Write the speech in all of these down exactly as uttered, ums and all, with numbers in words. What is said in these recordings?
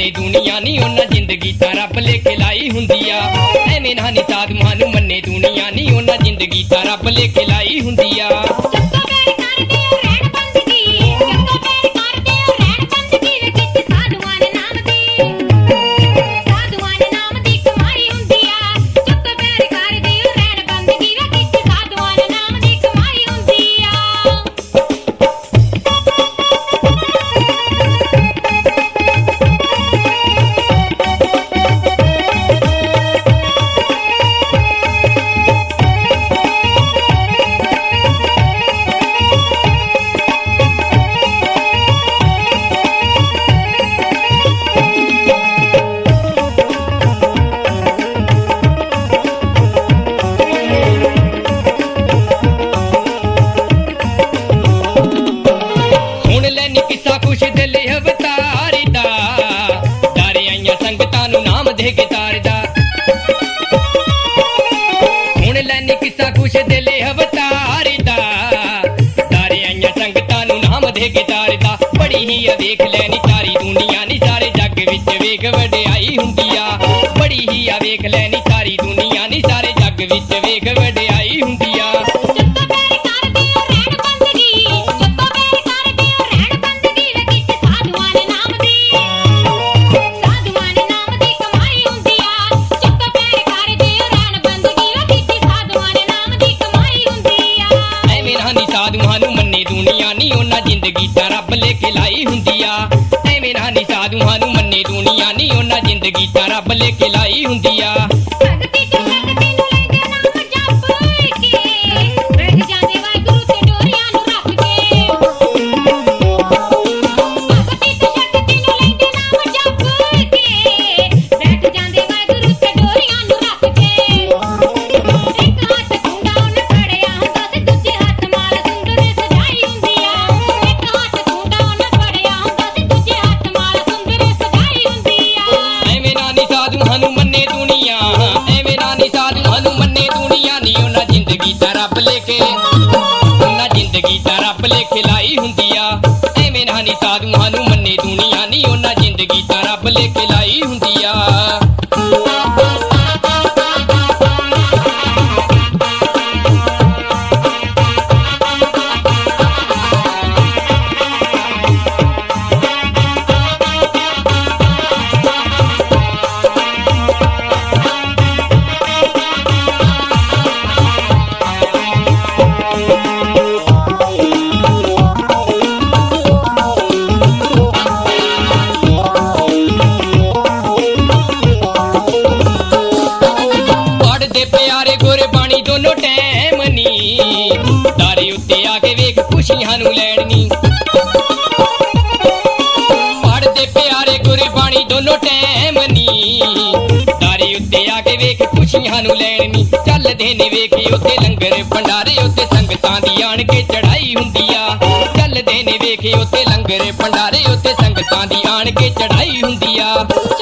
ਮੰਨੇ ਦੁਨੀਆ ਨੀ ਉਹਨਾਂ ਜ਼ਿੰਦਗੀ ਤਾਂ ਰੱਬ ਲੇਖੇ ਲਾਈ ਹੁੰਦੀ ਆ। ਐਵੇਂ ਨਾ ਨੀ ਸਾਧੂਆਂ ਨੂੰ ਮੰਨੇ ਦੁਨੀਆ ਨੀ ਉਹਨਾਂ ਜ਼ਿੰਦਗੀ ਤਾਂ ਰੱਬ ਲੇਖੇ ਲਾਈ ਹੁੰਦੀ ਆ। ਹੁਣ ਲੈਨੀ ਕਿੱਸਾ ਕੁਛ ਦਿਲ ਅਵਤਾਰ ਦਾ, ਤਾਰੇ ਆਈਆਂ ਸੰਗਤਾਂ ਨੂੰ ਨਾਮ ਦੇ ਕੇ ਤਾਰਦਾ। ਬੜੀ ਹੀ ਆ ਵੇਖ ਲੈਨੀ ਸਾਰੀ ਦੁਨੀਆ ਨੀ ਸਾਰੇ ਜੱਗ ਵਿੱਚ ਵੇਖ ਵਡਿਆਈ ਹੁੰਦੀ ਆ। ਬੜੀ ਹੀ ਆ ਵੇਖ ਲੈਨੀ ਸਾਰੀ ਦੁਨੀਆ ਨੀ ਸਾਰੇ ਜੱਗ ਵਿੱਚ ਵੇਖ ਵਡਿਆਈ ਹੁੰਦੀ ਆ। ਸਾਧੂਆਂ ਨੂੰ ਮੰਨੇ ਦੁਨੀਆ ਨੀ ਉਹਨਾਂ ਜ਼ਿੰਦਗੀ ਤਾਂ ਰੱਬ ਲੇਖੇ ਲਾਈ ਹੁੰਦੀ ਆ। ਐਵੇਂ ਨਾ ਨੀ ਸਾਧੂਆਂ ਨੂੰ ਮੰਨੇ ਦੁਨੀਆ ਨੀ ਉਹਨਾਂ ਜ਼ਿੰਦਗੀ ਤਾਂ ਰੱਬ ਲੇਖੇ ਲਾਈ ਹੁੰਦੀ ਆ। ਸਾਧੂਆਂ ਨੂੰ ਮੰਨੇ ਦੁਨੀਆ, ਐਵੇਂ ਨਾ ਨੀ ਸਾਧੂਆਂ ਨੂੰ ਮੰਨੇ ਦੁਨੀਆ ਨੀ ਉਹਨਾਂ ਜ਼ਿੰਦਗੀ ਤਾਂ ਰੱਬ ਲੇਖੇ ਉਹਨਾਂ ਜ਼ਿੰਦਗੀ ਤਾਂ ਰੱਬ ਲੇਖੇ ਲਾਈ ਹੁੰਦੀ ਆ। ਐਵੇਂ ਨਾ ਨੀ ਸਾਧੂਆਂ ਨੂੰ ਮੰਨੇ ਦੁਨੀਆ ਨੀ ਉਹਨਾਂ ਜ਼ਿੰਦਗੀ ਤਾਂ ਰੱਬ ਲੇਖੇ ਲਾਈ ਹੁੰਦੀ ਆ। ਗੁਰਬਾਣੀ ਦੋਨੋਂ ਟੈਮ ਨੀ ਤਾਰੇ ਉੱਤੇ ਆ ਕੇ ਵੇਖ ਖੁਸ਼ੀਆਂ ਨੂੰ ਲੈਣੀ। ਪੜਦੇ ਪਿਆਰੇ ਗੁਰਬਾਣੀ ਦੋਨੋਂ ਟੈਮ ਨੀ ਤਾਰੇ ਉੱਤੇ ਆ ਕੇ ਵੇਖ ਖੁਸ਼ੀਆਂ ਨੂੰ ਲੈਣੀ। ਚੱਲਦੇ ਨੇ ਵੇਖੀ ਉੱਤੇ ਲੰਗਰ ਭੰਡਾਰੇ ਉੱਤੇ ਸੰਗਤਾਂ ਦੀ ਆਣ ਕੇ ਚੜਾਈ ਹੁੰਦੀ ਆ। ਚੱਲਦੇ ਨੇ ਵੇਖੀ ਉੱਤੇ ਲੰਗਰ ਭੰਡਾਰੇ ਉੱਤੇ ਸੰਗਤਾਂ ਦੀ ਆਣ ਕੇ ਚੜਾਈ ਹੁੰਦੀ ਆ।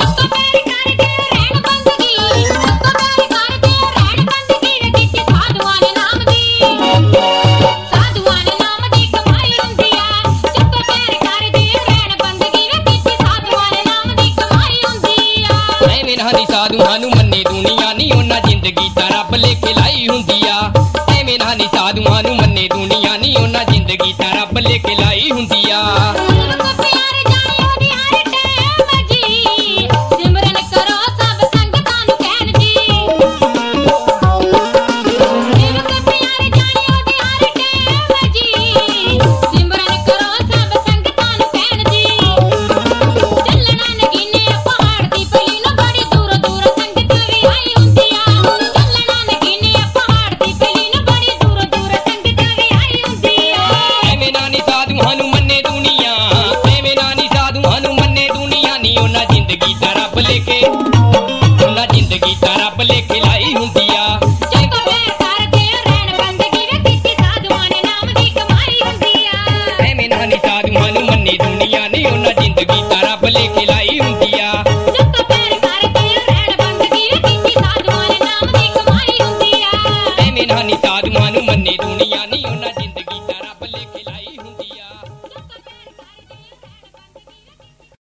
ਸਾਧੂਆਂ ਨੂੰ ਮੰਨੇ ਦੁਨੀਆ ਨੀ ਉਹਨਾਂ ਜ਼ਿੰਦਗੀ ਤਾਂ ਰੱਬ ਲੇਖੇ ਲਾਈ ਹੁੰਦੀ ਆ। ਐਵੇਂ ਨਾ ਨੀ ਸਾਧੂਆਂ ਨੂੰ ਮੰਨੇ ਦੁਨੀਆ ਨੀ ਉਹਨਾਂ ਜ਼ਿੰਦਗੀ ਤਾਂ ਰੱਬ ਲੇਖੇ ਲਾਈ ਹੁੰਦੀ ਆ। ਉਹਨਾਂ ਜ਼ਿੰਦਗੀ ਤਾਂ ਰੱਬ ਲੇਖੇ ਲਾਈ ਹੁੰਦੀ ਆ। ਐਵੇਂ ਨਾ ਨੀ ਸਾਧੂਆਂ ਨੂੰ ਮੰਨੇ ਦੁਨੀਆ ਨੀ ਉਹਨਾਂ ਜ਼ਿੰਦਗੀ ਤਾਂ ਰੱਬ ਲੇਖੇ ਲਾਈ ਹੁੰਦੀ ਆ। ਐਵੇਂ ਨਾ ਨੀ ਸਾਧੂਆਂ ਨੂੰ ਮੰਨੇ